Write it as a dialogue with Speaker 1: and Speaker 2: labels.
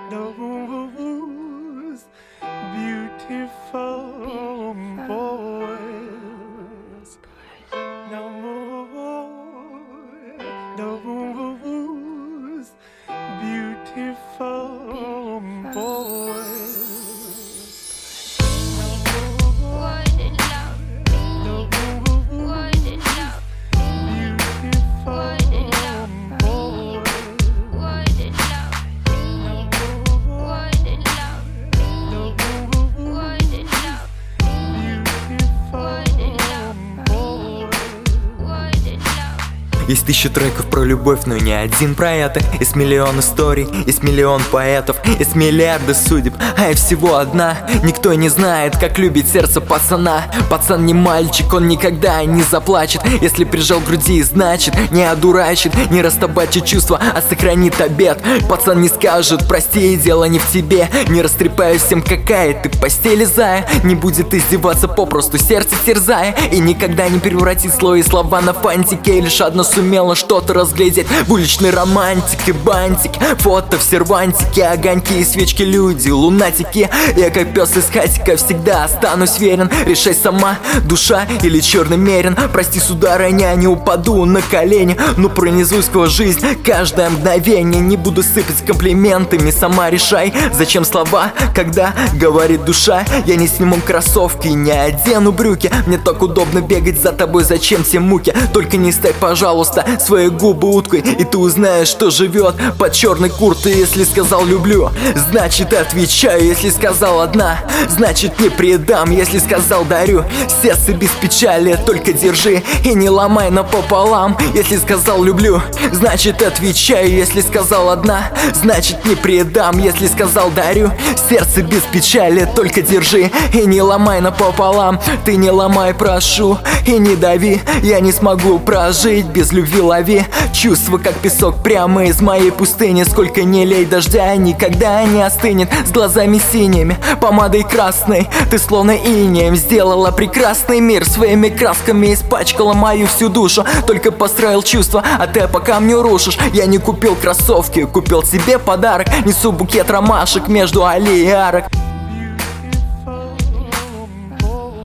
Speaker 1: those beautiful boys. No more those beautiful boys.
Speaker 2: Есть тысячи треков про любовь, но не один про это. Есть миллион историй, есть миллион поэтов, есть миллиарды судеб, а я всего одна. Никто не знает, как любит сердце пацана. Пацан не мальчик, он никогда не заплачет. Если прижал к груди, значит не одурачит. Не растабачит чувства, а сохранит обет. Пацан не скажет, прости, дело не в тебе. Не растрепаю всем, какая ты постели зая. Не будет издеваться, попросту сердце терзая. И никогда не превратит слои слова на фантике. И лишь одно сумела что-то разглядеть в уличной романтике. Бантики, фото в сервантике, огоньки и свечки, люди, лунатики. Я как пес из хатика всегда останусь верен. Решай сама, душа или черный мерин. Прости, сударыня, не упаду на колени, но пронизу сквозь жизнь каждое мгновение. Не буду сыпать комплиментами, сама решай, зачем слова, когда говорит душа. Я не сниму кроссовки, не одену брюки. Мне так удобно бегать за тобой, зачем все муки? Только не ставь, пожалуйста, свои губы уткой, и ты узнаешь, что живет под черной курткой. Если сказал люблю, значит отвечаю. Если сказал одна, значит не предам. Если сказал дарю, сердце без печали, только держи и не ломай напополам. Если сказал люблю, значит отвечаю. Если сказал одна, значит не предам. Если сказал дарю, сердце без печали, только держи и не ломай напополам. Ты не ломай, прошу, и не дави. Я не смогу прожить без любви, лови чувства, как песок, прямо из моей пустыни. Сколько не лей дождя, никогда не остынет. С глазами синими, помадой красной, ты словно инеем сделала прекрасный мир. Своими красками испачкала мою всю душу. Только построил чувства, а ты по камню рушишь. Я не купил кроссовки, купил себе подарок. Несу букет ромашек между аллей и арок.